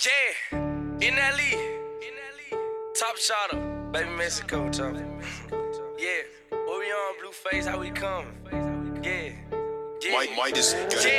Yeah, in that league, top shotter, baby Mexico top. Yeah, what we on, Blueface, how we coming? Yeah, yeah, Midas,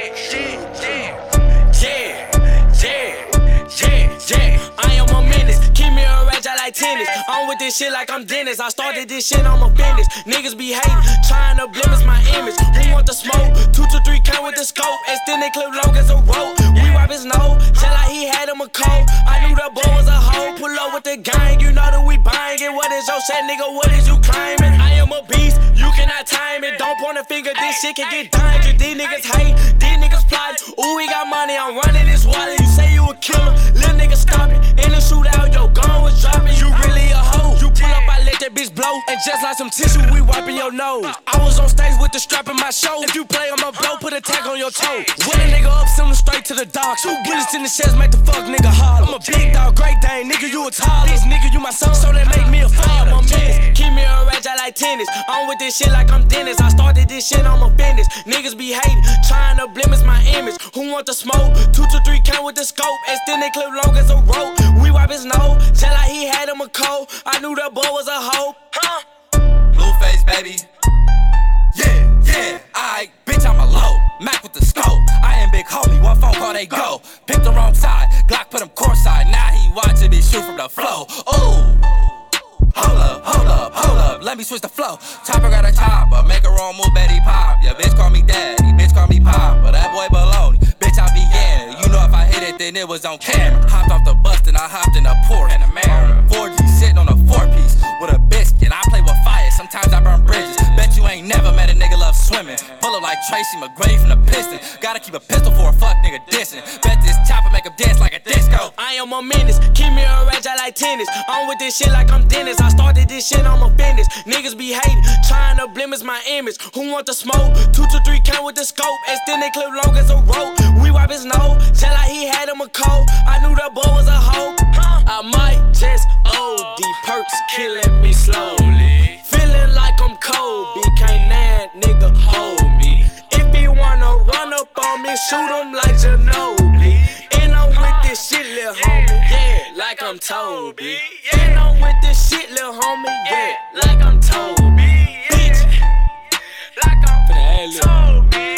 yeah. I am a menace, keep me a rage, I like tennis. I'm with this shit like I'm Dennis. I started this shit, I'm a business. Niggas be hating, trying to blemish my image. Who want the smoke? 2 to 3 count with the scope. Extended clip long as a rope. We wipe his nose, tell like he had him a cold. I knew the boy was a hoe. Pull up with the gang, you know that we buying it. What is your set, nigga? What is you claiming? I am a beast, you cannot time it. Don't point a finger, this shit can get dangerous. These niggas hate, these niggas plot. Ooh, we got money, I'm running this wallet. You say you a killer, little nigga stop it. In the shootout, your gun was dropping. You really a hoe. You pull up, I let that bitch blow. And just like some tissue, we wiping your nose. I was on stage with the strap in my show. If you play, I'ma blow, put a tag on your toe. When a nigga up, send him straight to the dock. 2 bullets in the chest, make the fuck nigga holler. I'm a big dog, great dane, nigga, you a taller. This nigga, you my son, so they make me a father. I'm a menace, keep me a rage, I like tennis. I'm with this shit like I'm Dennis. I started this shit, I'm a business. Niggas be hating, trying to blemish my image. Who want the smoke? 2 to 3 count with the scope. Extended clip long as a rope. We wipe his nose, tell like he had him a cold. I knew that boy was a hoe. Blueface, baby. Yeah, aight, bitch, I'm a low. Mac with the scope. I am big homie, one phone call, they go. Picked the wrong side, Glock put him courtside. Now he watching me shoot from the flow. Ooh, hold up, let me switch the flow. Chopper got a chopper, make a wrong move, Betty pop. Yeah, bitch call me daddy, bitch call me pop. But that boy baloney, bitch I began. You know if I hit it, then it was on camera. Hopped off the bus, then I hopped in a Porsche and a Mara. 4G sitting on a 4-piece with a biscuit. I play with fire, sometimes I burn bridges. Bet you ain't never met a nigga love swimming. Pull up like Tracy McGrady from the Piston. Gotta keep a pistol for a fuck nigga dissing. Bet this chopper make him dance like a disco. I am a menace, keep me a rage, I like tennis. I'm with this shit like I'm Dennis. I started this shit, I'm a business. Niggas be hating, trying to blemish my image. Who want the smoke? 2 to 3 count with the scope. Extended clip long as a rope. We wipe his nose, tell like he had him a cold. I knew that boy was a hoe. I might just OD, perks killing me slowly. Feeling like I'm Kobe, can't that nigga hold me. If he wanna run up on me, shoot him like Ginobili. And I'm with this shit, lil' homie, yeah, like I'm Toby. And I'm with this shit, lil' homie, yeah, like I'm Toby. Bitch, like I'm Toby.